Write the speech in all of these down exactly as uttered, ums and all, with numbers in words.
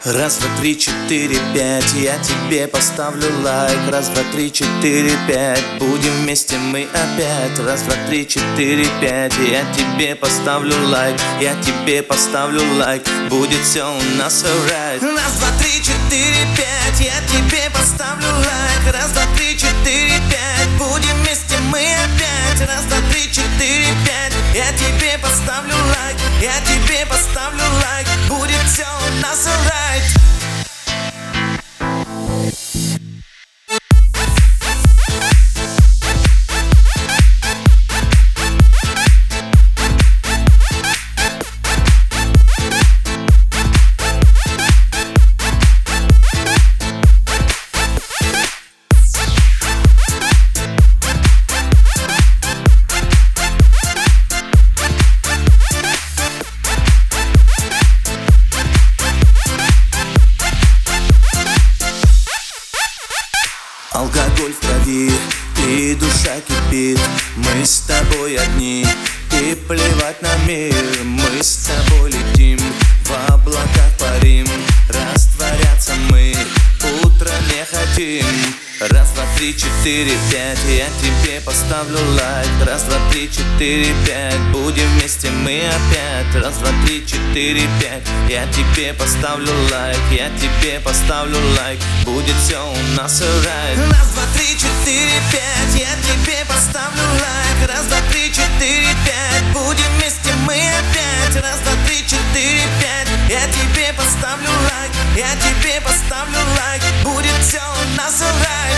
Раз, два, три, четыре, пять, я тебе поставлю лайк. Раз, два, три, четыре, пять, будем вместе мы опять. Раз, два, три, четыре, пять, я тебе поставлю лайк. Я тебе поставлю лайк, будет все у нас alright. Раз, два, три, четыре, пять, я тебе поставлю лайк. Раз, два, три, четыре, пять, будем вместе мы опять. Раз, два, три, четыре, пять, я тебе поставлю лайк. Я тебе поставлю лайк, будет все у нас alright. Алкоголь в крови и душа кипит. Мы с тобой одни и плевать на мир. Мы с тобой летим, в облаках парим. Растворяться мы утро не хотим. Раз, два, три, четыре, пять, я тебе поставлю лайк. Раз, два, три, четыре, пять, будем вместе мы опять. Раз, два, три, четыре, пять, я тебе поставлю лайк. Я тебе поставлю лайк, будет все у нас alright. Раз, два, три, четыре, пять, я тебе поставлю лайк. Раз, два, три, четыре, пять, будем вместе мы опять. Раз, два, три, четыре, пять, я тебе поставлю лайк. Я тебе поставлю лайк, будет все у нас alright.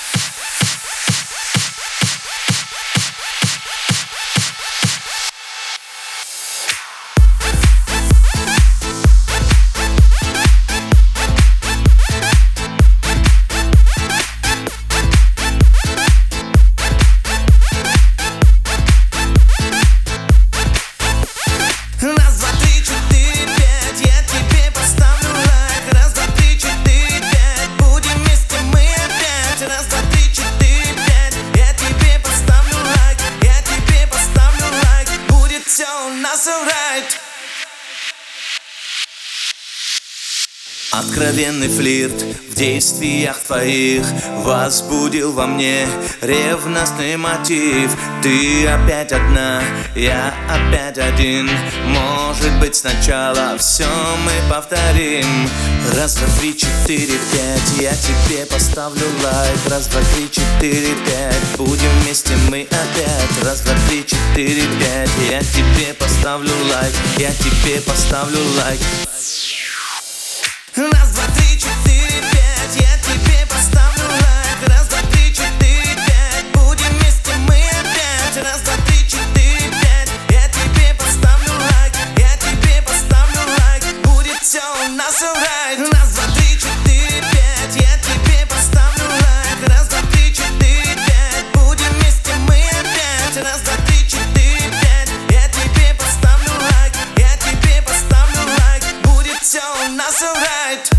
Раз, два, три, четыре, пять, я тебе поставлю лайк. Раз, два, три, четыре, пять, будем вместе мы опять. Раз, два, три, четыре, пять, я тебе поставлю лайк. Я тебе поставлю лайк, будет все у нас alright. Откровенный флирт в действиях твоих возбудил во мне ревностный мотив. Ты опять одна, я опять один. Может быть, сначала все мы повторим. Раз, два, три, четыре, пять, я тебе поставлю лайк. Раз, два, три, четыре, пять, будем вместе мы опять. Раз, два, три, четыре, пять, я тебе поставлю лайк. Я тебе поставлю лайк. Раз, два, три, четыре, пять, я тебе поставлю лайк. Раз, два, три, четыре, пять, будем вместе мы опять. Раз, два, три, четыре, пять, я тебе поставлю лайк. Я тебе поставлю лайк, будет все у нас alright. Раз, два, три, четыре, пять, я тебе поставлю лайк. Раз, два, три, четыре, пять, будем вместе мы опять. Раз, два, три, четыре, пять, я тебе поставлю лайк. Я тебе поставлю лайк, будет все у нас alright.